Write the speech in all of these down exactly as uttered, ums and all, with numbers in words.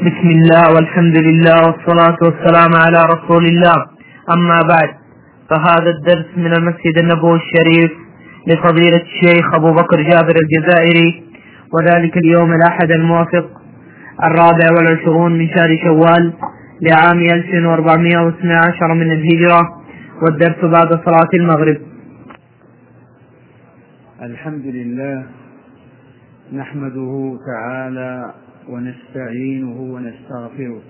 بسم الله والحمد لله والصلاة والسلام على رسول الله. أما بعد، فهذا الدرس من المسجد النبوي الشريف لفضيلة الشيخ أبو بكر جابر الجزائري، وذلك اليوم الأحد الموافق الرابع والعشرون من شهر شوال لعام ألف وأربعمائة واثني عشر من الهجرة، والدرس بعد صلاة المغرب. الحمد لله نحمده تعالى ونستعينه ونستغفره،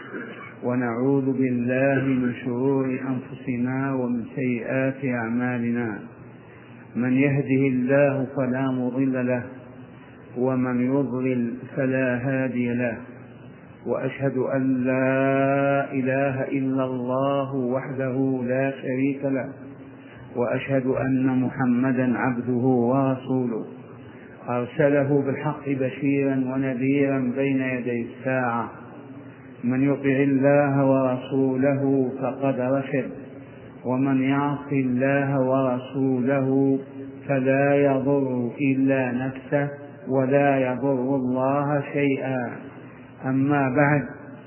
ونعوذ بالله من شرور أنفسنا ومن سيئات أعمالنا. من يهده الله فلا مضل له، ومن يضلل فلا هادي له، وأشهد أن لا إله إلا الله وحده لا شريك له، وأشهد أن محمدا عبده ورسوله أرسله بالحق بشيرا ونذيرا بين يدي الساعة. من يطع الله ورسوله فقد رشد، ومن يعص الله ورسوله فلا يضر إلا نفسه ولا يضر الله شيئا. أما بعد،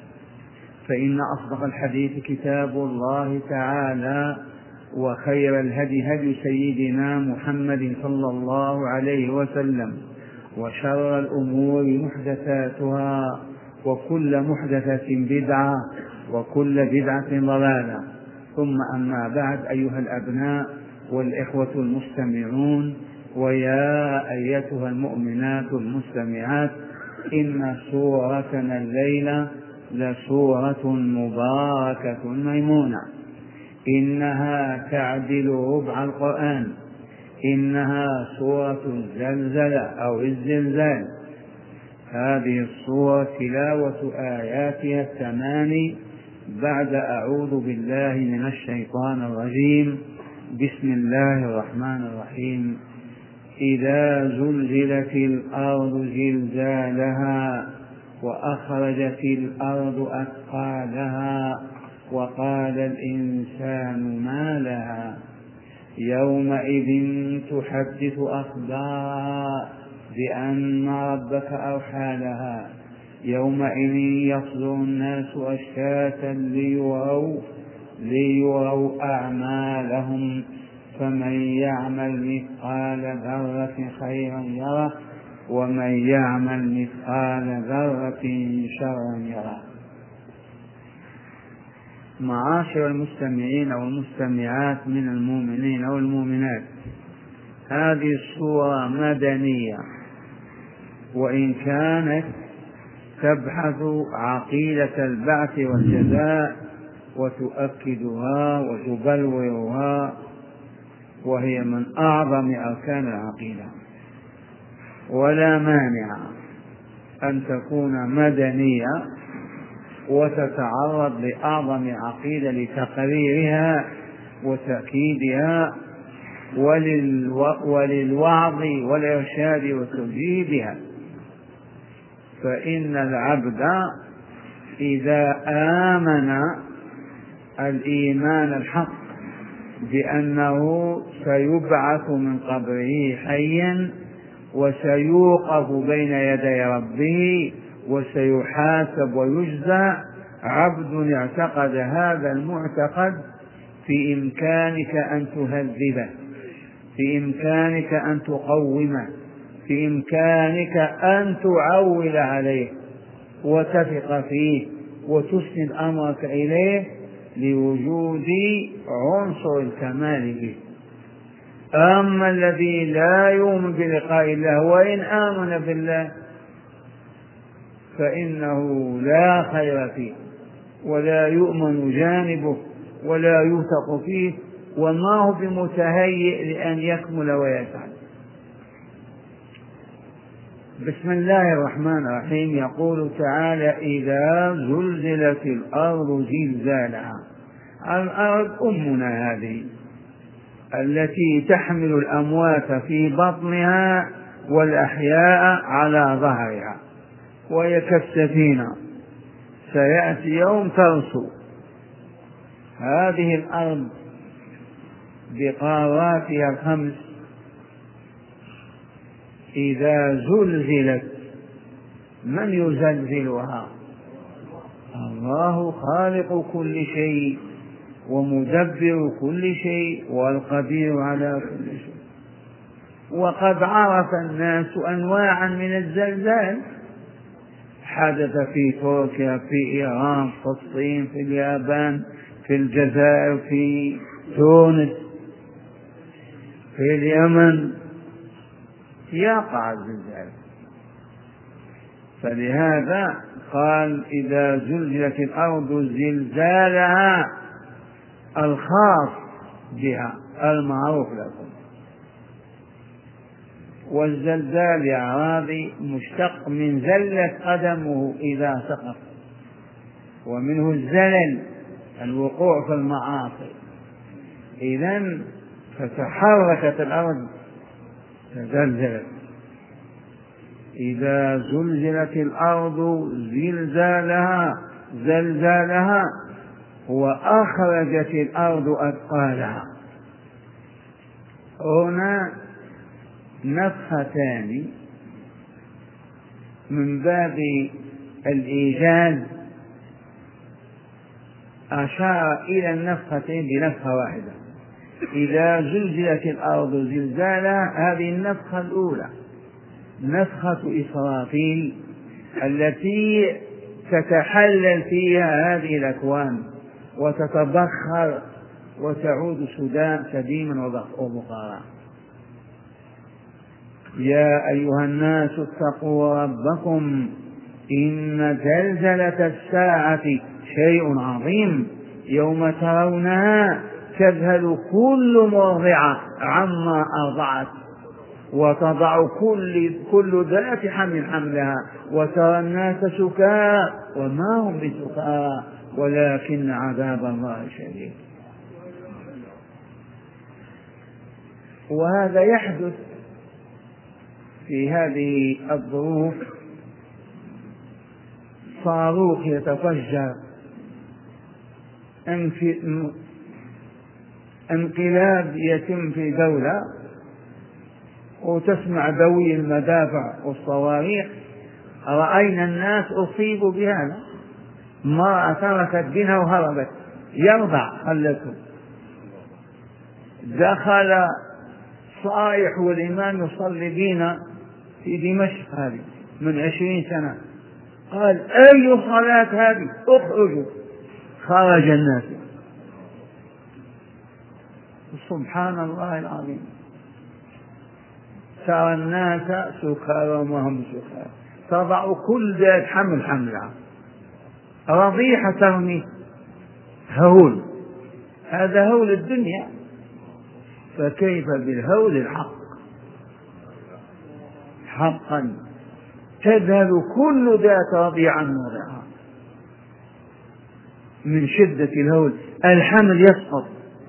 فإن أصدق الحديث كتاب الله تعالى، وخير الهدي هدي سيدنا محمد صلى الله عليه وسلم، وشر الأمور محدثاتها، وكل محدثة بدعة، وكل بدعة ضلالة. ثم أما بعد، أيها الأبناء والإخوة المستمعون، ويا أيتها المؤمنات المستمعات، إن سورتنا الليلة لسورة مباركة ميمونة، إنها تعدل ربع القرآن، إنها سورة الزلزلة أو الزلزال. هذه السورة تلاوة آياتها الثمان بعد أعوذ بالله من الشيطان الرجيم. بسم الله الرحمن الرحيم. إذا زلزلت الأرض زلزالها وأخرجت الأرض أثقالها وقال الإنسان ما لها يومئذ تحدث أخبارها بأن ربك أوحى لها يومئذ يصدر الناس أشتاتا ليروا, ليروا أعمالهم فمن يعمل مثقال ذرة خيرا يره ومن يعمل مثقال ذرة شرا يره. معاشر المستمعين والمستمعات من المؤمنين والمؤمنات، هذه السورة مدنية، وإن كانت تبحث عقيدة البعث والجزاء وتؤكدها وتبلورها، وهي من أعظم أركان العقيدة، ولا مانع أن تكون مدنية وتتعرض لأعظم عقيدة لتقريرها وتأكيدها وللوعظ والإرشاد وتوجيهها. فإن العبد إذا آمن الإيمان الحق بأنه سيبعث من قبره حيا وسيوقف بين يدي ربه وسيحاسب ويجزى، عبد اعتقد هذا المعتقد في إمكانك أن تهذبه، في إمكانك أن تقومه، في إمكانك أن تعول عليه وتثق فيه وتسند أمرك إليه لوجود عنصر الكمال به. أما الذي لا يؤمن بلقاء الله وإن آمن بالله فإنه لا خير فيه ولا يؤمن جانبه ولا يوثق فيه، وما هو بمتهيئ لأن يكمل ويسعد. بسم الله الرحمن الرحيم. يقول تعالى: إذا زلزلت الأرض زلزالها. الأرض أمنا هذه التي تحمل الأموات في بطنها والأحياء على ظهرها، وهي كالسفينة، سيأتي يوم ترسو هذه الأرض بقاراتها الخمس. إذا زلزلت من يزلزلها؟ الله خالق كل شيء ومدبر كل شيء والقدير على كل شيء. وقد عرف الناس أنواعا من الزلزال، حدث في تركيا، في إيران، في الصين، في اليابان، في الجزائر، في تونس، في اليمن يقع الزلزال. فلهذا قال إذا زلزلت الأرض زلزالها الخاص بها المعروف لكم. والزلزال يا أعرابي مشتق من زلت قدمه إذا سقط، ومنه الزلل الوقوع في المعاصي. إذن فتحركت الأرض تزلزلت. إذا زلزلت الأرض زلزالها زلزالها وأخرجت الأرض أثقالها. هنا نفختان من باب الإيجاز، أشار إلى النفختين بنفخة واحدة. إذا زلزلت الأرض زلزالها هذه النفخة الأولى، نفخة إسرافيل التي تتحلل فيها هذه الأكوان وتتبخر وتعود سدام سديما وبخارا. يا أيها الناس اتقوا ربكم إن زلزلة الساعة شيء عظيم يوم ترونها تذهل كل مرضعة عما أرضعت وتضع كل, كل ذات حمل حملها وترى الناس سكارى وما هم بسكارى ولكن عذاب الله شديد. وهذا يحدث في هذه الظروف. صاروخ يتفجر، انقلاب يتم في دولة وتسمع دوي المدافع والصواريخ. رأينا الناس أصيبوا بهذا، ما تركت بنا وهربت، يرضع خلته. دخل صايح والإمام يصلي بنا في دمشق هذه من عشرين سنة، قال أي صلاة هذه؟ اخرجوا. خرج الناس. سبحان الله العظيم. ترى الناس سكارى وما هم سكارى، تضع كل ذات حمل حملها، رضيحة ترمي، هول. هذا هول الدنيا، فكيف بالهول الحق؟ حقا تذهل كل ذات رضيعا مرضعها من شدة الهول، الحمل يسقط.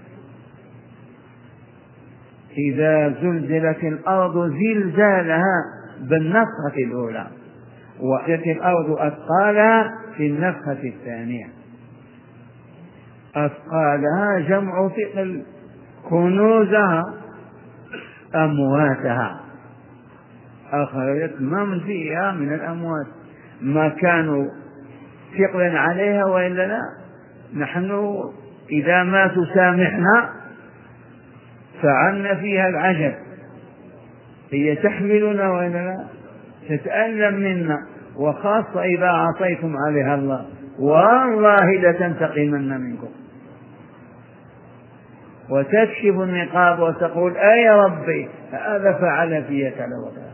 إذا زلزلت الأرض زلزالها بالنفخة الأولى وأخرجت الأرض أثقالها في النفخة الثانية. أثقالها جمع ثقل، كنوزها أمواتها، أخرجت من فيها من الأموات ما كانوا ثقلا عليها وإلا لا. نحن إذا ما تسامحنا فعلنا فيها العجب، هي تحملنا وإلا لا، تتألم منا، وخاصة إذا عصيتم عليها الله، والله لتنتقمن منكم. وتكشف النقاب وتقول أي ربي هذا فعل في كذا وكذا.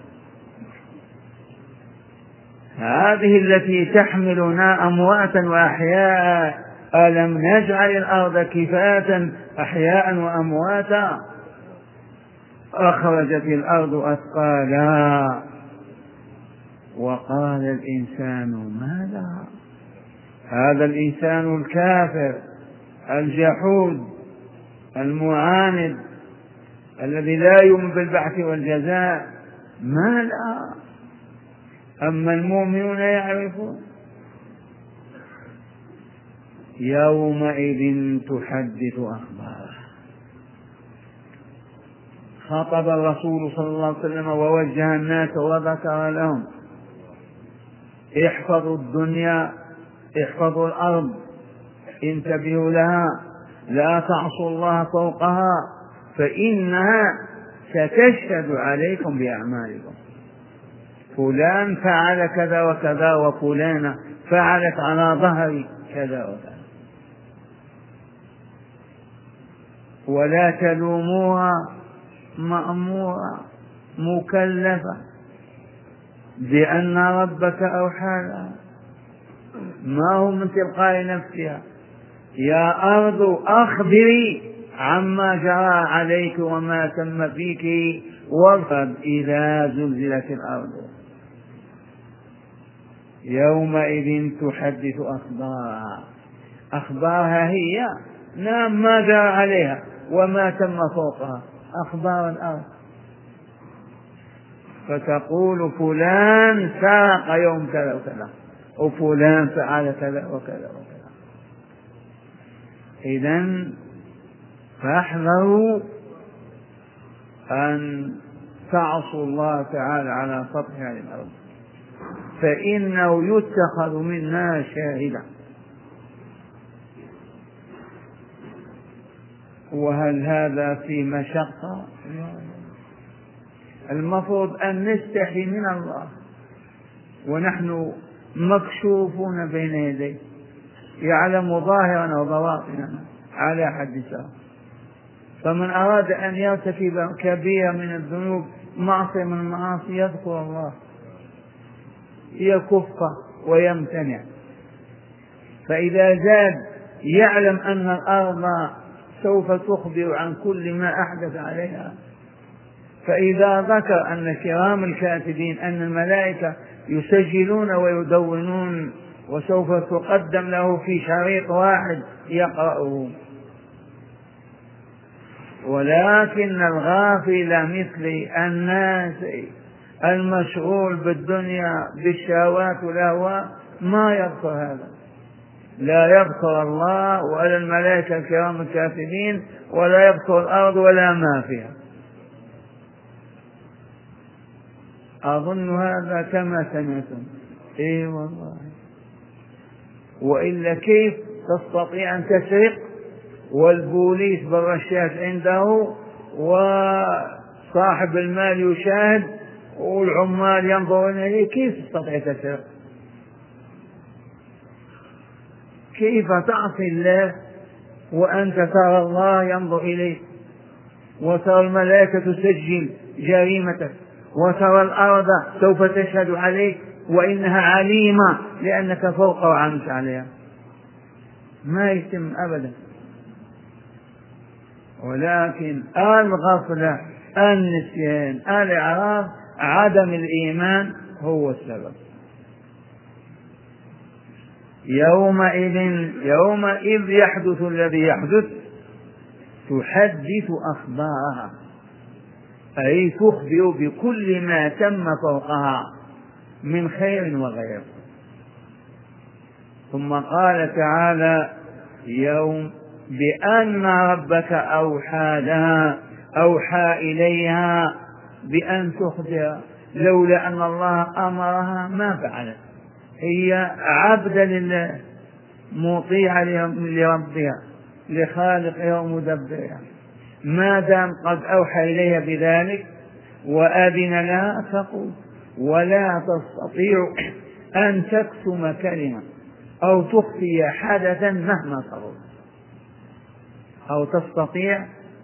هذه التي تحملنا أمواتا وأحياء، ألم نجعل الأرض كفاة أحياء وأمواتا. أخرجت الأرض أثقالها وقال الإنسان ما لها. هذا الإنسان الكافر الجحود المعاند الذي لا يؤمن بالبعث والجزاء ما لها. أما المؤمنون يعرفون. يومئذ تحدث أخبارها. خاطب الرسول صلى الله عليه وسلم ووجه الناس وذكر لهم احفظوا الدنيا احفظوا الأرض، انتبهوا لها، لا تعصوا الله فوقها فإنها ستشهد عليكم بأعمالكم. فلان فعل كذا وكذا وفلانة فعلت على ظهر كذا وكذا، ولا تلوموها، مأمورة مكلفة بأن ربك أوحى لها، ما هو من تلقاء نفسها. يا أرض أخبري عما جرى عليك وما تم فيك وارفض إذا زلزلت الأرض يومئذ تحدث أخبارها. أخبارها هي نعم ما جرى عليها وما تم فوقها، أخبار الأرض، فتقول فلان سرق يوم كذا وكذا وفلان فعل كذا وكذا وكذا. إذن فاحذروا أن تعصوا الله تعالى على سطح هذه الأرض، فإنه يتخذ منها شاهدا. وهل هذا في مشقة؟ المفروض أن نستحي من الله ونحن مكشوفون بين يديه، يعلم ظاهرنا وبواطننا على حد سواء. فمن أراد أن يرتكب كبيرة من الذنوب، معصية من المعاصي، يذكر الله يكف ويمتنع. فإذا زاد يعلم أن الأرض سوف تخبر عن كل ما أحدث عليها. فإذا ذكر أن كرام الكاتبين أن الملائكة يسجلون ويدونون وسوف تقدم له في شريط واحد يقرأه، ولكن الغافل مثل الناس المشغول بالدنيا بالشهوات والأهواء ما يذكر هذا، لا يذكر الله ولا الملائكة الكرام الكاتبين ولا يذكر الأرض ولا ما فيها. أظن هذا كما سمعتم. إيه والله، وإلا كيف تستطيع أن تسرق والبوليس بالرشاش عنده وصاحب المال يشاهد والعمال ينظرون إليه؟ كيف تستطيع تسرق؟ كيف تعصي الله وأنت ترى الله ينظر إليك وترى الملائكة تسجل جريمتك وترى الأرض سوف تشهد عليك وإنها عليمة لأنك فوق وعنت عليها؟ ما يتم أبدا. ولكن الغفلة، النسيان، الإعراض، عدم الإيمان هو السبب. يومئذ يومئذ يحدث الذي يحدث تحدث أخبارها، أي تخبر بكل ما تم فوقها من خير وغير. ثم قال تعالى يوم بأن ربك أوحى لها، أوحى إليها بأن تخبر، لولا أن الله أمرها ما فعلت، هي عبدا لله مطيعة لربها لخالقها ومدبرها، ما دام قد أوحى إليها بذلك وأذن لها تقول. ولا تستطيع أن تكتم كلمة أو تخفي حدثا مهما صغر، أو تستطيع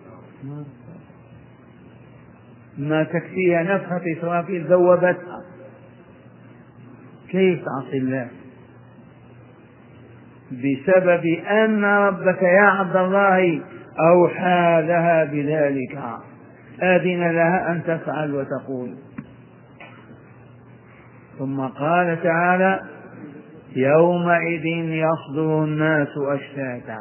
ما تكفيها نفخة إسرافيل ذوبتها. كيف تعصي الله؟ بسبب أن ربك يا عبد الله أوحى لها بذلك، أذن لها أن تفعل وتقول. ثم قال تعالى يومئذ يصدر الناس أشتاتا.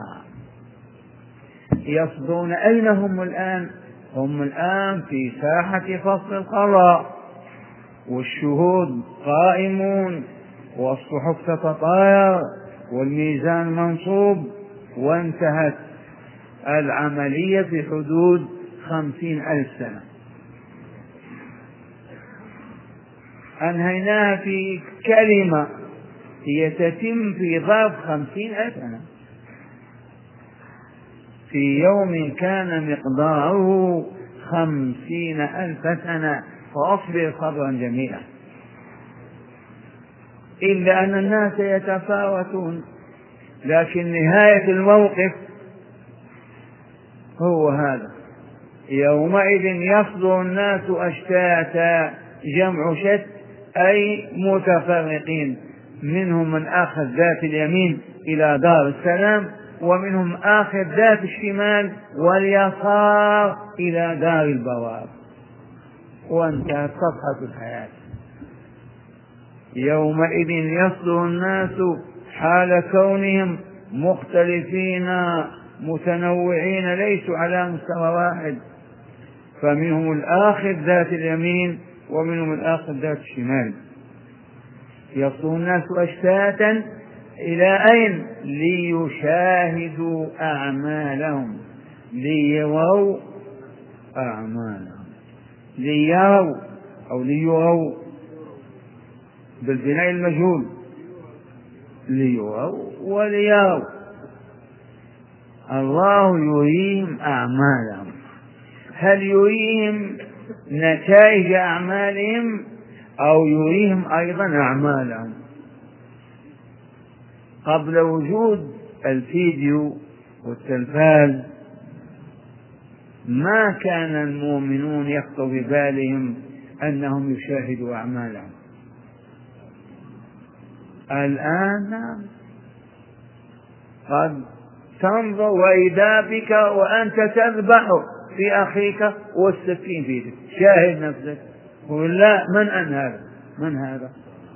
يصدرون أين هم الآن؟ هم الآن في ساحة فصل القضاء، والشهود قائمون والصحف تتطاير والميزان منصوب، وانتهت العملية في حدود خمسين ألف سنة. أنهيناها في كلمة هي تتم في ظرف خمسين ألف سنة، في يوم كان مقداره خمسين ألف سنة، فأصبر صبرا جميلا. إلا أن الناس يتفاوتون، لكن نهاية الموقف هو هذا. يومئذ يصدر الناس أشتاتا، جمع شت أي متفرقين، منهم من آخذ ذات اليمين إلى دار السلام، ومنهم آخذ ذات الشمال واليسار إلى دار البوار، وانتهت صفحة الحياة. يومئذ يصدر الناس حال كونهم مختلفين متنوعين، ليسوا على مستوى واحد، فمنهم الآخذ ذات اليمين ومنهم الآخذ ذات الشمال. يصدر الناس أشتاتا إلى أين؟ ليشاهدوا أعمالهم، ليروا أعمالهم، ليروا أو ليروا بالبناء المجهول، ليروا وليروا. الله يريهم أعمالهم. هل يريهم نتائج أعمالهم أو يريهم أيضا أعمالهم؟ قبل وجود الفيديو والتلفاز ما كان المؤمنون يخطر ببالهم أنهم يشاهدوا أعمالهم. الآن قد تنظر وإذا بك وأنت تذبح في أخيك والسكين في يدك، شاهد نفسك، قل لا، من أن هذا؟ من هذا؟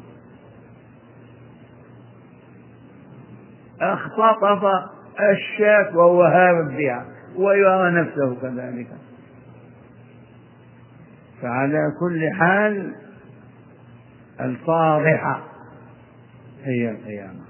اختطف الشاة وهو هارب بها ويرى نفسه كذلك. فعلى كل حال الفاضحة هي القيامة.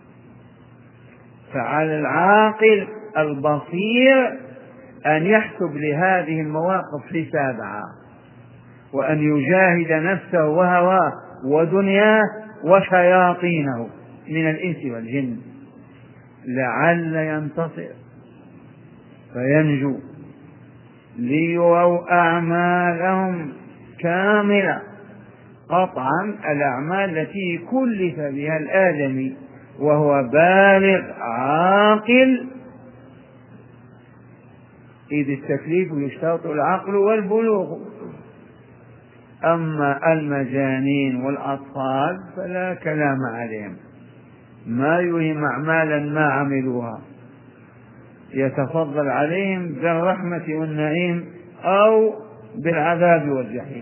فعلى العاقل البصير أن يحسب لهذه المواقف حسابها، وأن يجاهد نفسه وهواه ودنياه وشياطينه من الإنس والجن لعل ينتصر فينجو. ليروا أعمالهم كاملة، قطعا الأعمال التي كلف بها الآدمي وهو بالغ عاقل، إذ التكليف يشترط العقل والبلوغ. أما المجانين والأطفال فلا كلام عليهم، ما يهم أعمالا ما عملوها، يتفضل عليهم بالرحمة والنعيم أو بالعذاب والجحيم.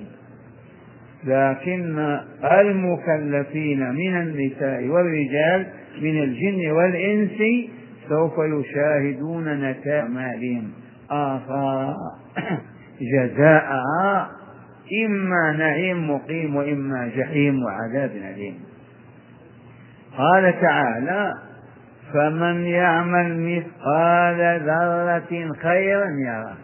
لكن المكلفين من النساء والرجال من الجن والإنس سوف يشاهدون نتائج أعمالهم آثار جزاءها، إما نعيم مقيم وإما جحيم وعذاب أليم. قال تعالى: فمن يعمل مثقال ذرة خيرا يره.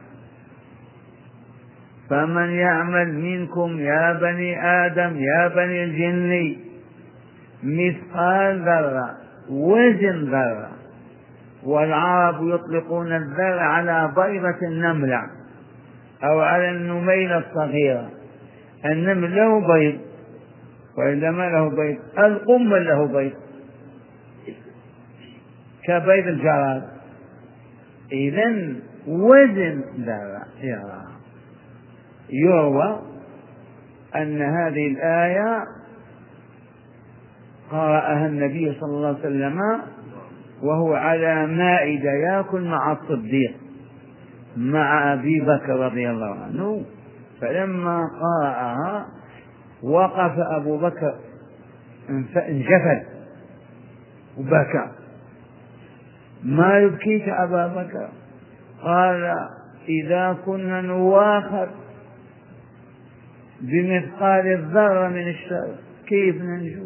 فمن يعمل منكم يا بني آدم يا بني الجن مثقال ذرة، وزن ذرة، والعرب يطلقون الذرة على بيضة النملة أو على النميلة الصغيرة. النمل له بيض، وإذا ما له بيض القمل له بيض كبيض الجراد. إذن وزن ذرة يرى. يروى أن هذه الآية قرأها النبي صلى الله عليه وسلم وهو على مائدة يأكل مع الصديق مع أبي بكر رضي الله عنه، فلما قرأها وقف أبو بكر انجفل وبكى: ما يبكيك أبا بكر؟ قال: إذا كنا نواخر بمثقال الذرة من الشر كيف ننجو؟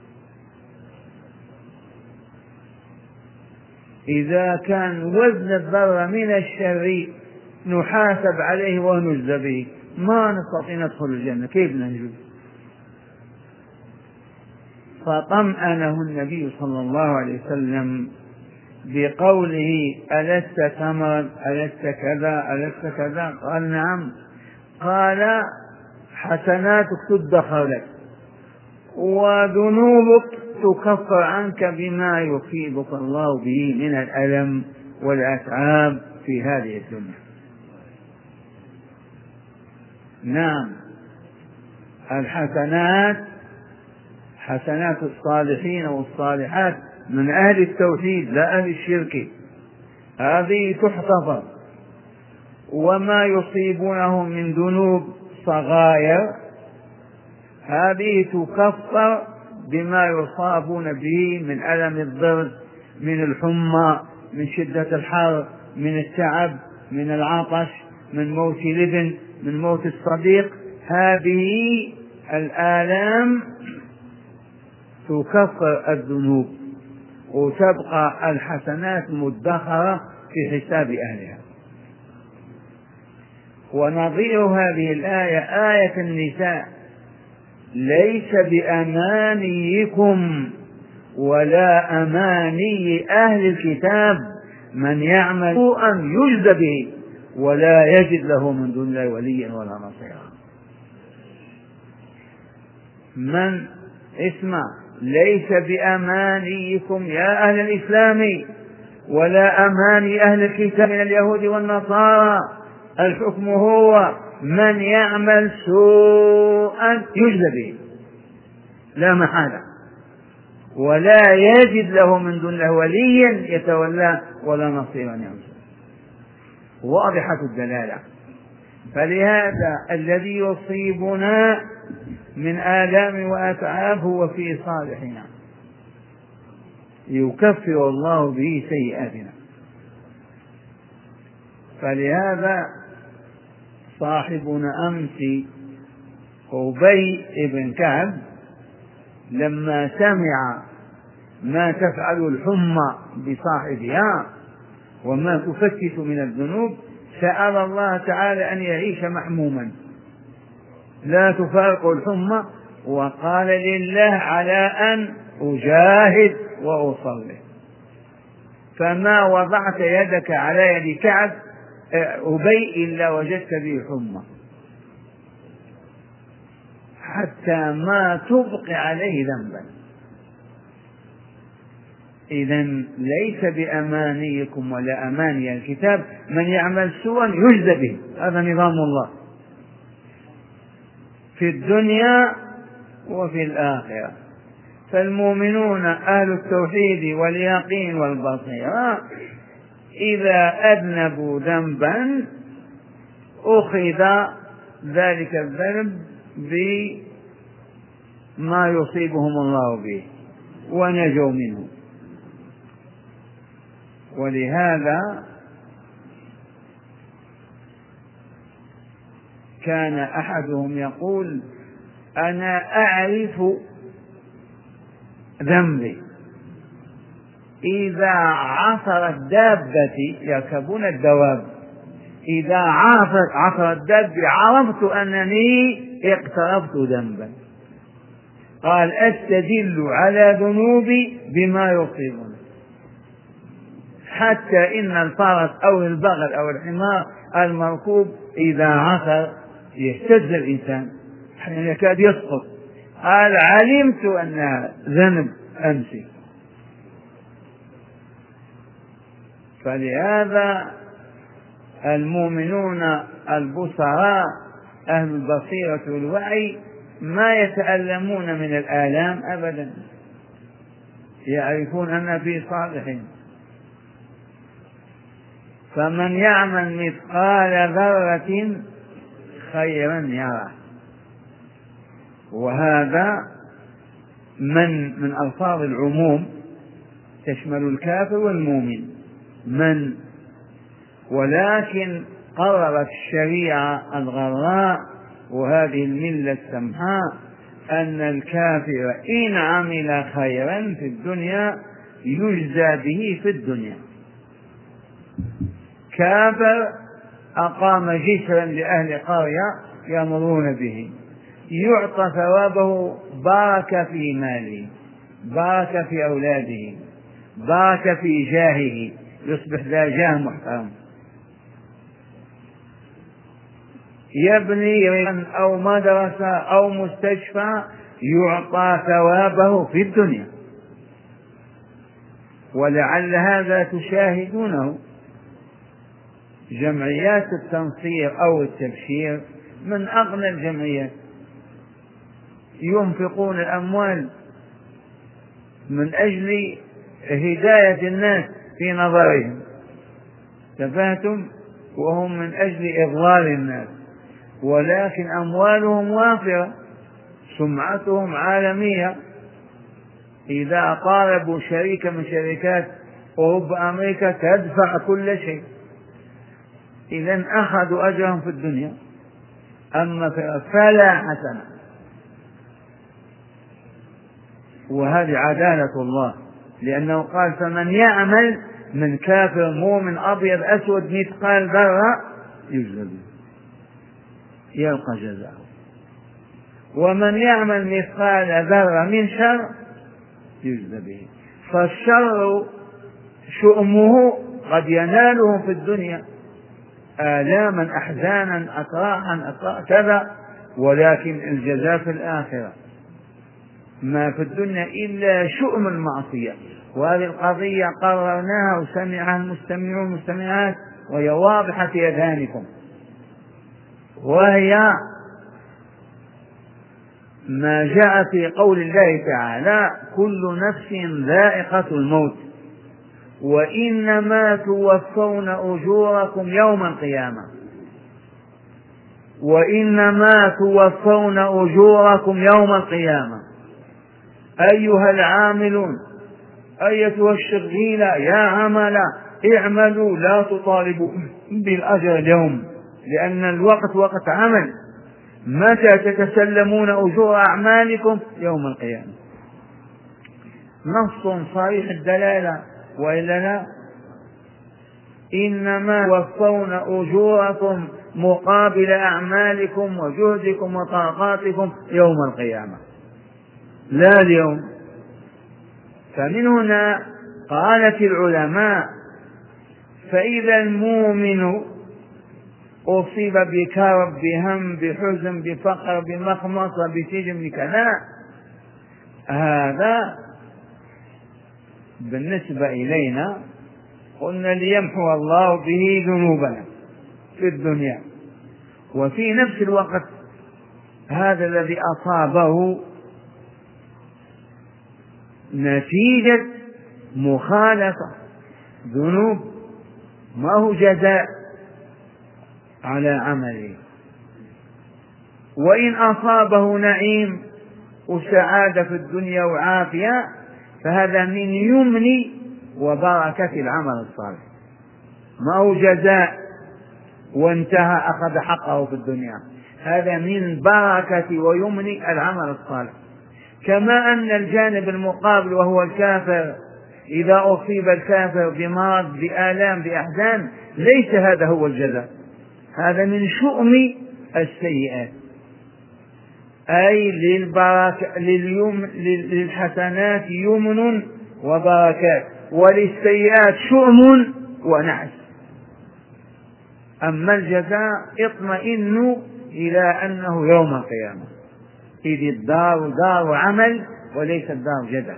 إذا كان وزن الذرة من الشر نحاسب عليه ونجزى به ما نستطيع ندخل الجنة، كيف ننجو؟ فطمأنه النبي صلى الله عليه وسلم بقوله: ألست تمرا، ألست كذا، ألست كذا؟ قال: نعم. قال: حسناتك تدخر لك وذنوبك تكفر عنك بما يصيبك الله به من الألم والأتعاب في هذه الدنيا. نعم، الحسنات حسنات الصالحين والصالحات من أهل التوحيد لا أهل الشرك، هذه تحتفظ، وما يصيبونهم من ذنوب صغائر هذه تكفر بما يصابون به من ألم الضرس، من الحمى، من شدة الحر، من التعب، من العطش، من موت الابن، من موت الصديق. هذه الآلام تكفر الذنوب وتبقى الحسنات مدخرة في حساب أهلها. ونظير هذه الآية آية النساء: ليس بأمانيكم ولا أماني أهل الكتاب من يعمل سوءا يجز به ولا يجد له من دون الله وليا ولا نصيرا. من اسمع: ليس بأمانيكم يا أهل الإسلام ولا أماني أهل الكتاب من اليهود والنصارى، الحكم هو من يعمل سوءا يجزى به لا محالة ولا يجد له من دون الله وليا يتولاه ولا نصيرا ينصر. واضحة الدلالة. فلهذا الذي يصيبنا من آلام وأتعاب هو في صالحنا يكفر الله به سيئاتنا. فلهذا صاحبنا أمس أبي بن كعب لما سمع ما تفعل الحمى بصاحبها وما تفتش من الذنوب سأل الله تعالى أن يعيش محموما لا تفارق الحمى، وقال: لله على أن أجاهد وأصلي. فما وضعت يدك على يد كعب أبي إلا وجدت به حمى حتى ما تبقي عليه ذنبا. إذن ليس بأمانيكم ولا أماني الكتاب من يعمل سوءا يجزى به، هذا نظام الله في الدنيا وفي الآخرة. فالمؤمنون أهل التوحيد واليقين والبصيرة إذا أذنبوا ذنبا أخذ ذلك الذنب بما يصيبهم الله به ونجوا منه. ولهذا كان أحدهم يقول: أنا أعرف ذنبي إذا عثر الدابة، يركبون الدواب، إذا عثر عثر الدابة عرفت أنني اقترفت ذنبا. قال: أستدل على ذنوبي بما يصيبني، حتى إن الفرس أو البغل أو الحمار المركوب إذا عثر يهتز الإنسان حين يكاد يسقط. قال: علمت أنها ذنب أمسي. فلهذا المؤمنون البصراء أهل البصيرة والوعي ما يتألمون من الآلام أبدا، يعرفون أن في صالحين. فمن يعمل مثقال ذرة خيرا يره. وهذا من من ألفاظ العموم تشمل الكافر والمؤمن من، ولكن قررت الشريعة الغراء وهذه الملة السمحاء أن الكافر إن عمل خيرا في الدنيا يجزى به في الدنيا. كافر أقام جسرا لأهل قرية يمرون به يعطى ثوابه بركة في ماله، بارك في أولاده، بارك في جاهه، يصبح ذا جاه محترم. يبني أو مدرسة أو مستشفى يعطى ثوابه في الدنيا. ولعل هذا تشاهدونه، جمعيات التنصير أو التبشير من أغنى الجمعيات، ينفقون الأموال من أجل هداية الناس في نظرهم، تفهتم، وهم من أجل إضلال الناس، ولكن أموالهم وافرة، سمعتهم عالمية. إذا طالبوا شركة من شركات أوروبا أمريكا تدفع كل شيء، إذن أخذوا أجرهم في الدنيا. أما فلا حسنة، وهذه عدالة الله، لأنه قال فمن يعمل من كافر مؤمن أبيض أسود مثقال ذرة يجزى به يلقى جزاءه، ومن يعمل مثقال ذرة من شر يجزى به. فالشر شؤمه قد يناله في الدنيا آلاما أحزانا أتراحا كذا، ولكن الجزاء في الآخرة. ما في الدنيا إلا شؤم المعصية، وهذه القضية قررناها وسمعها المستمعون والمستمعات وهي واضحة في أذهانكم، وهي ما جاء في قول الله تعالى كل نفس ذائقة الموت وإنما توفون أجوركم يوم القيامة، وإنما توفون أجوركم يوم القيامة. أيها العاملون، أيتها الشغيلة يا عملا اعملوا لا تطالبوا بالأجر اليوم، لأن الوقت وقت عمل. متى تتسلمون أجور أعمالكم؟ يوم القيامة. نص صريح الدلالة، وإلا لا؟ إنما توفون أجوركم مقابل أعمالكم وجهدكم وطاقاتكم يوم القيامة، لا اليوم. فمن هنا قالت العلماء فإذا المؤمن أصيب بكرب بهم بحزن بفقر بمخمصة بسجن بكذا، هذا بالنسبة إلينا قلنا ليمحو الله به ذنوبنا في الدنيا، وفي نفس الوقت هذا الذي أصابه نتيجة مخالفة ذنوب، ما هو جزاء على عمله. وإن أصابه نعيم وسعادة في الدنيا وعافية فهذا من يمن وبركة العمل الصالح، ما هو جزاء وانتهى أخذ حقه في الدنيا، هذا من بركة ويمن العمل الصالح. كما أن الجانب المقابل وهو الكافر، إذا أصيب الكافر بمرض بآلام بأحزان ليس هذا هو الجزاء، هذا من شؤم السيئات، أي للبركة لليم للحسنات يمن وبركات، وللسيئات شؤم ونعس. أما الجزاء اطمئنوا إلى أنه يوم القيامة، إذ الدار دار عمل وليس الدار جزاء.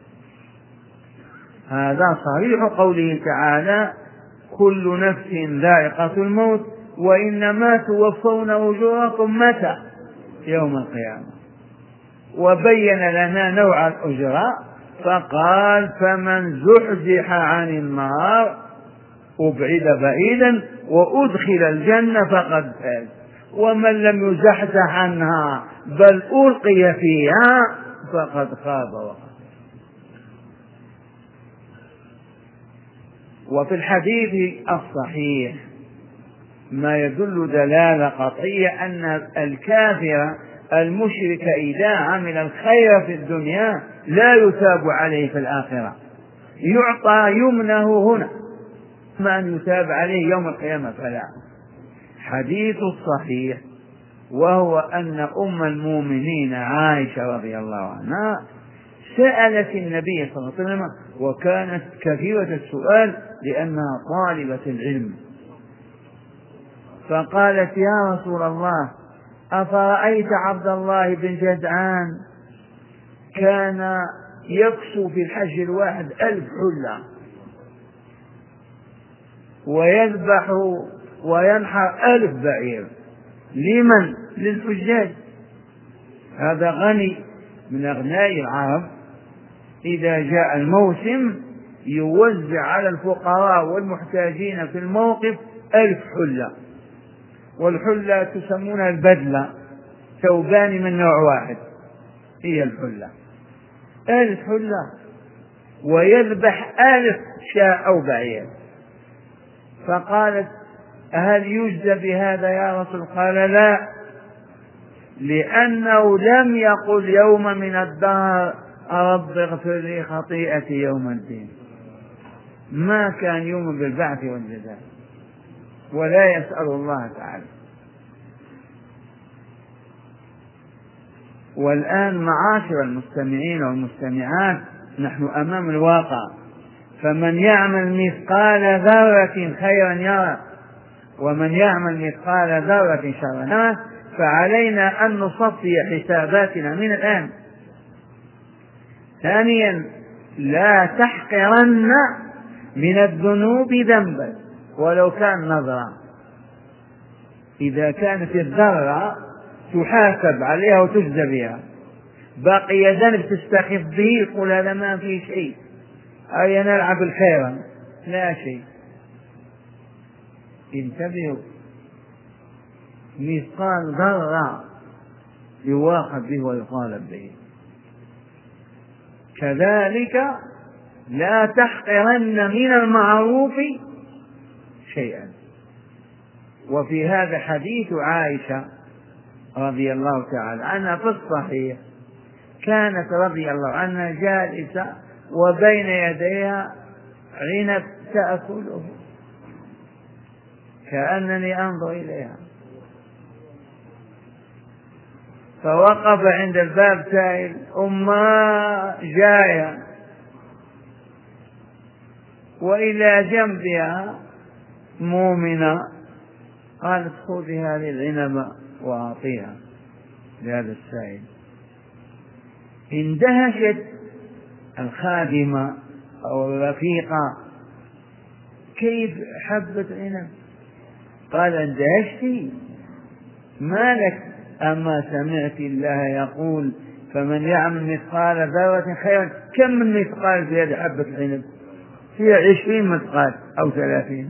هذا صريح قوله تعالى كل نفس ذائقة الموت وإنما توفون أجوركم متى؟ يوم القيامة. وبين لنا نوع الأجراء فقال فمن زحزح عن النار أبعد بعيدا وأدخل الجنة فقد فاز، ومن لم يزحزح عنها بل ألقي فيها فقد خاب وخسر. وفي الحديث الصحيح ما يدل دلالة قطعية أن الكافر المشرك إذا عمل الخير في الدنيا لا يثاب عليه في الآخرة، يعطى يمنه هنا، ما أن يثاب عليه يوم القيامة فلا. حديث الصحيح وهو أن أم المؤمنين عائشة رضي الله عنها سألت النبي صلى الله عليه وسلم، وكانت كثيرة السؤال لأنها طالبة العلم، فقالت: يا رسول الله، أفرأيت عبد الله بن جدعان كان يكسو في الحج الواحد ألف حلة ويذبح وينحر ألف بعير، لمن؟ للحجاج. هذا غني من أغنياء العرب، إذا جاء الموسم يوزع على الفقراء والمحتاجين في الموقف ألف حلة، والحلة تسمونها البدلة، ثوبان من نوع واحد هي الحلة، ألف حلة، ويذبح ألف شاء أو بعير. فقالت: هل يجزى بهذا يا رسول؟ قال: لا، لأنه لم يقل يوم من الدهر رب اغفر لي خطيئتي يوم الدين، ما كان يوم بالبعث والجزاء، ولا يسأل الله تعالى. والآن معاشر المستمعين والمستمعات، نحن أمام الواقع، فمن يعمل مثقال ذرة خيرا يرى، ومن يعمل مثقال ذرة شرا يرى. فعلينا أن نصفي حساباتنا من الآن. ثانيا: لا تحقرن من الذنوب ذنبا ولو كان نظرا. إذا كانت الذرة تحاسب عليها وتجزى بها، بقي ذنب تستخف به يقول هذا ما فيه شيء، أي نلعب الخير، لا شيء. انتبهوا، مثقال ذرة يواخذ به ويطالب به. كذلك لا تحقرن من المعروف شيئا. وفي هذا حديث عائشة رضي الله تعالى عنها في الصحيح، كانت رضي الله عنها جالسة وبين يديها عنب تأكله، كأنني أنظر إليها، فوقف عند الباب سائل: أمها جاية، وإلى جنبها مؤمنة، قالت: خذي هذه العنب وأعطيها لهذا السائل. اندهشت الخادمة أو الرفيقة: كيف حبة عنب؟ قال: اندهشتي؟ ما لك؟ أما سمعت الله يقول: فمن يعمل مثقال ذرة خيرا. كم من مثقال في هذه حبة العنب؟ هي عشرين مثقال أو ثلاثين.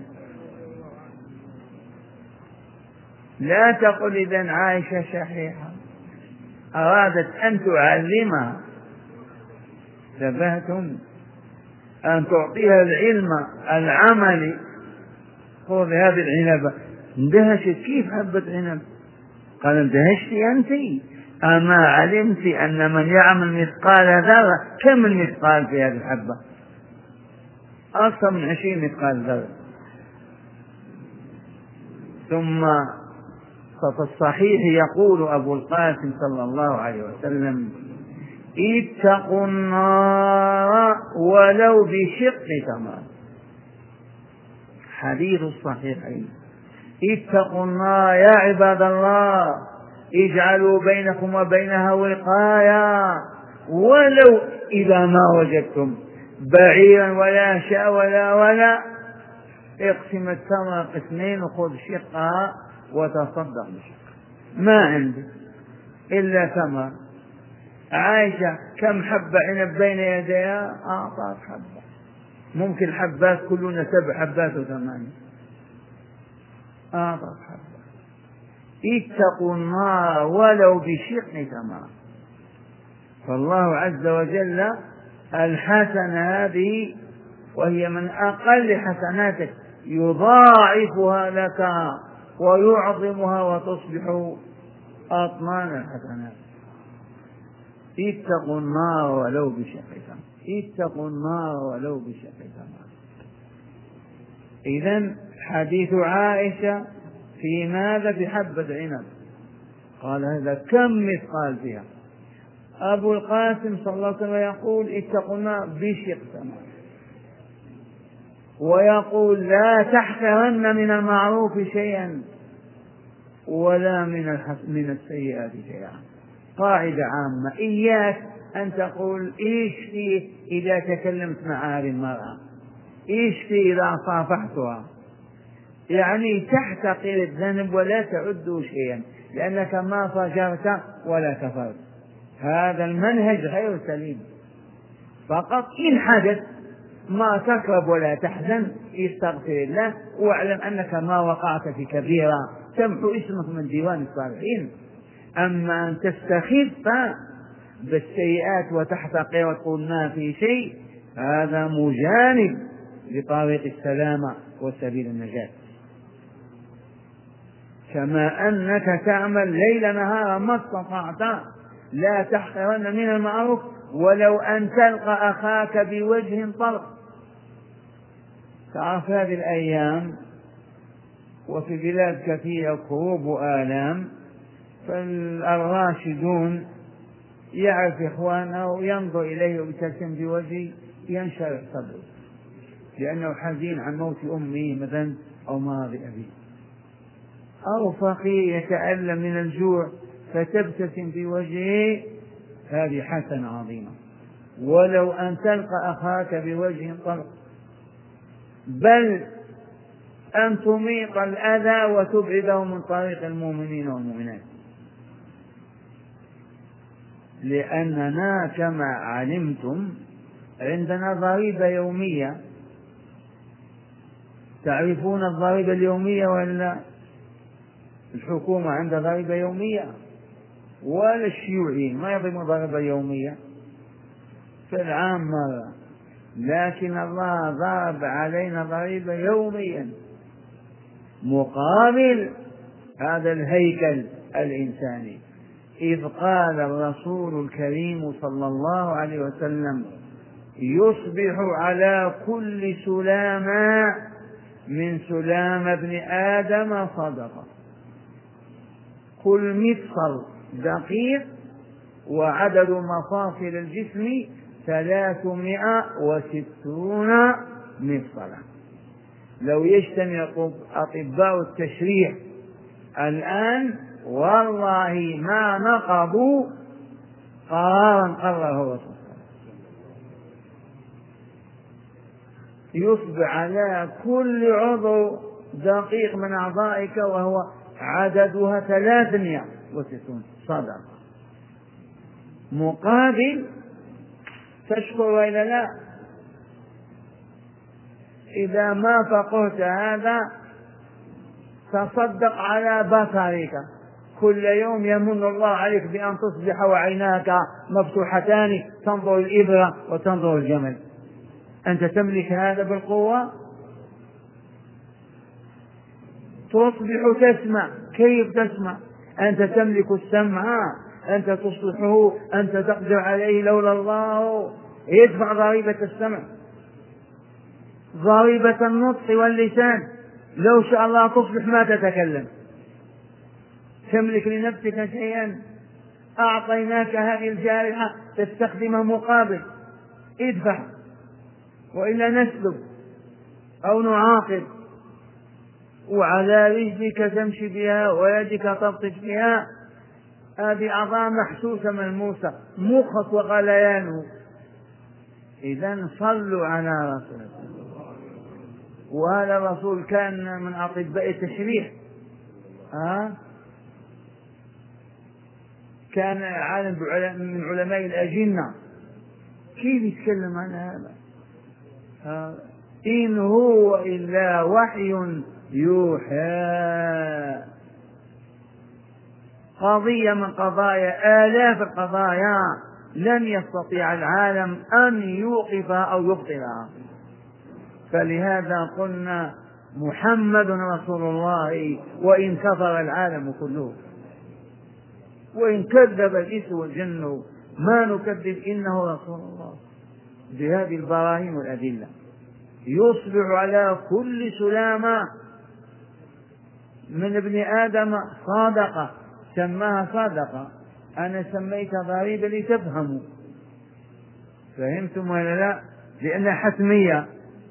لا تقل إذن عائشة شحيحة، أرادت أن تعلمها. انتبهتم؟ أن تعطيها العلم العملي. خذ هذه العنبة. اندهشت: كيف حبة عنب؟ قال: اندهشت أنت؟ أما علمت أن من يعمل مثقال ذرة، كم المثقال في هذه الحبة؟ أكثر من عشرين مثقال ذرة. ثم ففي الصحيح يقول أبو القاسم صلى الله عليه وسلم: اتقوا النار ولو بشق تمر. حديث الصحيحين: اتقوا النار يا عباد الله، اجعلوا بينكم وبينها وقاية، ولو إذا ما وجدتم بعيرا ولا شاء ولا ولا اقسم التمر قسمين وخذ شقها وتصدق بشق. ما عندي إلا تمر. عائشة كم حبة عنب بين يديها؟ أعطت حبة. ممكن حبات كلنا سبع حبات وثمانية، أعطت حبة. اتقوا النار ولو بشق تمر. فالله عز وجل الحسنة هذه وهي من أقل حسناتك يضاعفها لك ويعظمها وتصبح أطنان الحسنات. اتقوا النار ولو بشق تمر. اتقوا النار ولو بشق تمر. إذن حديث عائشة في ماذا؟ في حبة عنب. قال: هذا كم مثقال فيها؟ أبو القاسم صلى الله عليه وسلم يقول اتقوا النار بشق تمر، ويقول لا تحقرن من المعروف شيئا ولا من من السيئات شيئا. قاعدة عامة، إياك أن تقول إيش فيه إذا تكلمت مع هذه المرأة، إيش فيه إذا صافحتها، يعني تحتقر الذنب ولا تعد شيئا، لأنك ما فجرت ولا كفرت. هذا المنهج غير سليم. فقط إن حدث ما تكرب ولا تحزن، استغفر الله واعلم أنك ما وقعت في كبيرة تمحو اسمك من ديوان الصالحين. أما أن تستخف بالسيئات وتحتقر وتقول ما في شيء، هذا مجانب لطريق السلامة وسبيل النجاة. كما أنك تعمل ليل نهارا ما استطعت، لا تحقرن من المعروف ولو أن تلقى أخاك بوجه طلق. تعرف هذه الأيام وفي بلاد كثيرة كروب وآلام، فالراشدون يعرف إخوانه وينظر إليه ويبتسم بوجهه ينشرح صدره، لأنه حزين عن موت أمه مثلا أو مرض أبيه، أو فقير يتألم من الجوع فتبتسم بوجهه، هذه حسنة عظيمة. ولو أن تلقى أخاك بوجه طلق، بل أن تميط الأذى وتبعده من طريق المؤمنين والمؤمنات. لأننا كما علمتم عندنا ضريبة يومية. تعرفون الضريبة اليومية ولا؟ الحكومة عندها ضريبة يومية، ولا الشيوعيين ما يضربون ضريبة يومية في العام مرة، لكن الله ضرب علينا ضريبة يوميا مقابل هذا الهيكل الإنساني. إذ قال الرسول الكريم صلى الله عليه وسلم يصبح على كل سلامة من سلام ابن آدم صدقة. كل مفصل دقيق وعدد مفاصل الجسم ثلاثمائة وستون مفصلا. لو يجتمع أطباء التشريح الآن والله ما نقضوا قرارا قرره الرسول. يصبح على كل عضو دقيق من أعضائك وهو عددها ثلاثمائة وستون صدقة، مقابل تشكر وإلا لا؟ إذا ما فقهت هذا تصدق على بصرك، كل يوم يمن الله عليك بأن تصبح وعيناك مفتوحتان تنظر الإبرة وتنظر الجمل. أنت تملك هذا بالقوة؟ تصبح تسمع، كيف تسمع؟ أنت تملك السمع، أنت تصلحه، أنت تقدر عليه، لولا الله يدفع ضريبة السمع، ضريبة النطق واللسان، لو شاء الله تصبح ما تتكلم. تملك لنفسك شيئا؟ أعطيناك هذه الجارحة تستخدمها مقابل، ادفع وإلا نسلب أو نعاقب. وعلى رجلك تمشي بها ويدك تبطش بها، هذه أعضاء محسوسة ملموسة، مخك وغليانه. إذن صلوا على رسول الله. وهذا الرسول كان من أطباء التشريح، ها؟ كان عالم من علماء الأجنة، كيف يتكلم عن هذا؟ ها؟ إن هو إلا وحي يوحى. قضية من قضايا آلاف القضايا لن يستطيع العالم أن يوقفها أو يبطلها. فلهذا قلنا محمد رسول الله، وإن كفر العالم كله، وإن كذب الإنس والجن ما نكذب، إنه رسول الله بهذه البراهين والأدلة. يصبح على كل سلامة من ابن آدم صدقة، سماها صدقة أنا سميت ضريبة لتفهموا، فهمتم ولا لا؟ لأنها حتمية.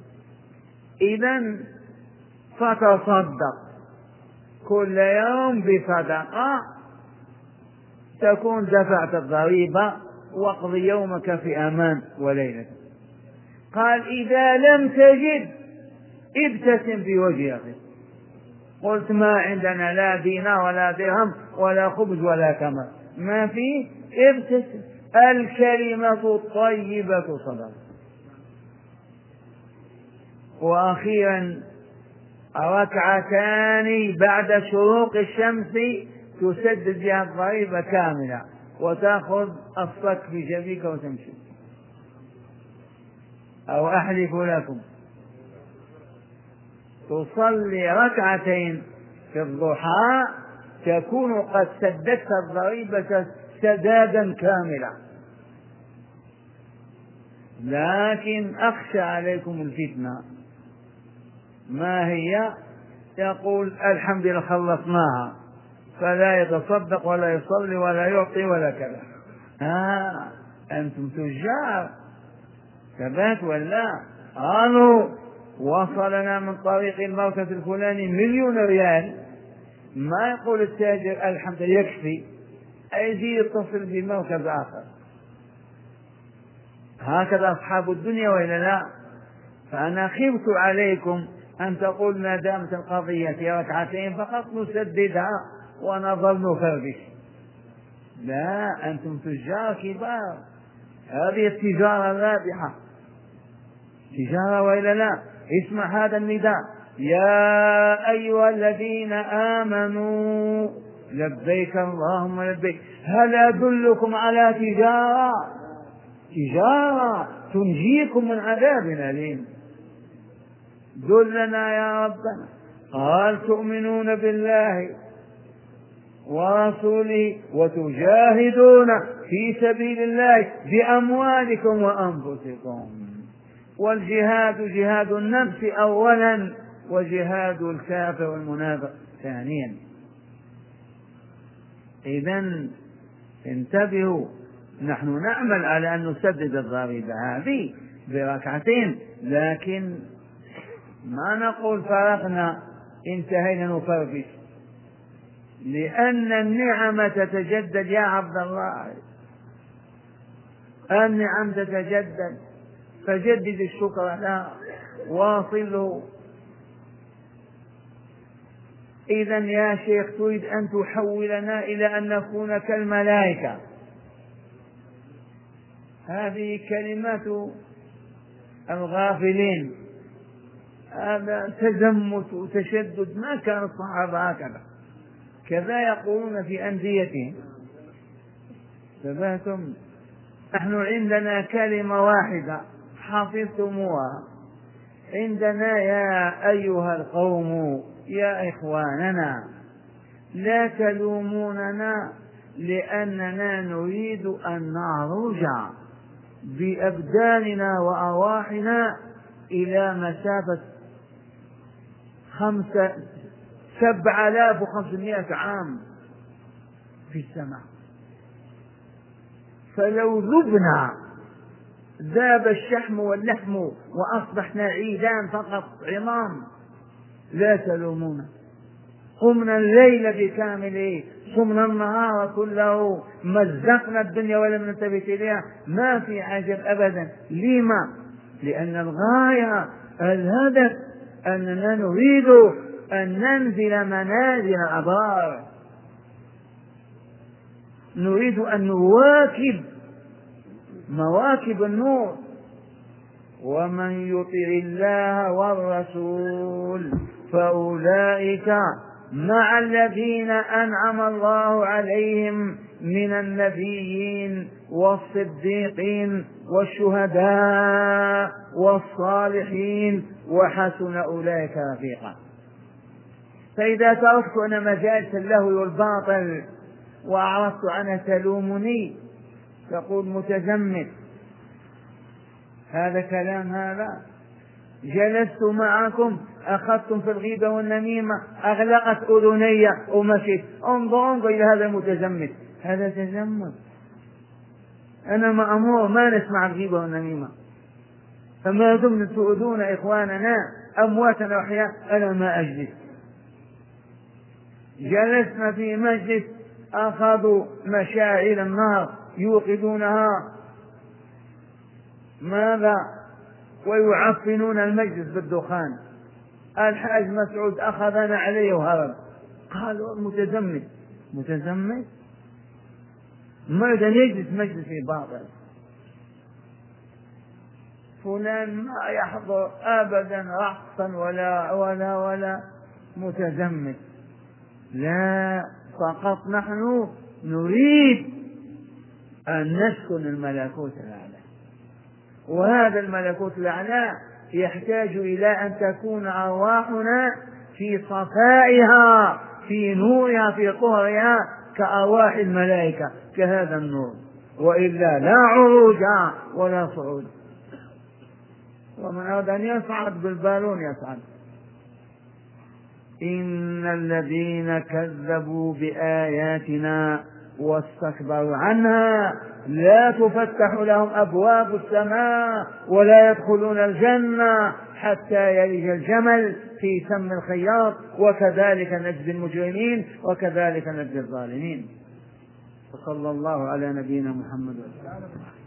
إذن فتصدق كل يوم بصدقة تكون دفعت الضريبة، واقضي يومك في أمان وليلة. قال إذا لم تجد ابتسم في وجه أخيك. قلت ما عندنا لا دينار ولا درهم ولا خبز ولا كمر، ما في، ابتسم. الكلمة الطيبة صدقة. وأخيرا ركعتان بعد شروق الشمس تسدد بها الضريبة كاملة، وتأخذ الصك في جيبك وتمشي. أو أحلف لكم تصلي ركعتين في الضحى تكون قد سددت الضريبة سدادا كاملا. لكن أخشى عليكم الفتنة. ما هي؟ يقول الحمد لله خلصناها، فلا يتصدق ولا يصلي ولا يعطي ولا كذا. ها أنتم تجار ثبات ولا؟ قالوا وصلنا من طريق الموقف الفلاني مليون ريال، ما يقول التاجر الحمد لله يكفي، أيزيد يتصل بموقف آخر. هكذا أصحاب الدنيا وإلا لا؟ فأنا خفت عليكم أن تقول ما دامت القضية في ركعتين فقط نسددها ونظل نفرش. لا، أنتم تجار كبار، هذه التجارة الرابحة تجارة وإلا لا؟ اسمع هذا النداء: يا أيها الذين آمنوا لبيك اللهم لبيك، هل أدلكم على تجارة تجارة تنجيكم من عذاب أليم؟ دلنا يا ربنا. قال تؤمنون بالله ورسوله وتجاهدون في سبيل الله بأموالكم وأنفسكم. والجهاد جهاد النفس أولا، وجهاد الكافر والمنافق ثانيا. إذن انتبهوا، نحن نعمل على أن نسدد الضريبة هذه بركعتين، لكن ما نقول فرغنا انتهينا نفرغ، لأن النعم تتجدد يا عبد الله، النعم تتجدد، فجدد الشكر لها واصله. إذا يا شيخ تريد أن تحولنا إلى أن نكون كالملائكة، هذه كلمات الغافلين، هذا تزمت وتشدد، ما كان الصحابة هكذا، كذا يقولون في أنديتهم. تبهتم؟ نحن عندنا كلمة واحدة حفظتموها عندنا: يا أيها القوم يا إخواننا لا تلوموننا لأننا نريد أن نعرج بأبداننا وأرواحنا إلى مسافة خمسة سبع آلاف وخمسمائة عام في السماء، فلو ذبنا ذاب الشحم واللحم وأصبحنا عيدان فقط عظام، لا تلومونا. قمنا الليل بكامله، صمنا النهار كله، مزقنا الدنيا ولم ننتبه إليها، ما في عجب أبدا. لما؟ لأن الغاية الهدف أننا نريد أن ننزل منازل أبرار، نريد أن نواكب مواكب النور. ومن يطع الله والرسول فأولئك مع الذين أنعم الله عليهم من النبيين والصديقين والشهداء والصالحين وحسن أولئك رفيقا. فإذا تركت أنا مجالس اللهو والباطل وأعرضت عنها تلومني، تقول متزمت، هذا كلام هذا؟ جلست معكم أخذتم في الغيبة والنميمة، أغلقت أذني ومشيت، انظر انظر إلى هذا المتزمت، هذا تزمت. أنا مأمور ما نسمع الغيبة والنميمة، فما دمتم تؤذون إخواننا أمواتنا وأحياء أنا ما أجلس. جلسنا في مجلس أخذوا مشاعل النار يوقدونها ماذا ويعفنون المجلس بالدخان. الحاج مسعود أخذنا عليه وهرب. قالوا متزمت. متزمت ماذا يجلس مجلس باطل؟ فلان ما يحضر أبدا رقصا ولا ولا ولا متزمت. لا، فقط نحن نريد أن نسكن الملكوت الأعلى، وهذا الملكوت الأعلى يحتاج إلى أن تكون أرواحنا في صفائها في نورها في طهرها كأرواح الملائكة كهذا النور، وإلا لا عروج ولا صعود. ومن أراد أن يصعد بالبالون يصعد. إن الذين كذبوا بآياتنا واستكبروا عنها لا تفتح لهم أبواب السماء ولا يدخلون الجنة حتى يلج الجمل في سم الخياط وكذلك نجزي المجرمين وكذلك نجزي الظالمين. وصلى الله على نبينا محمد وسلم.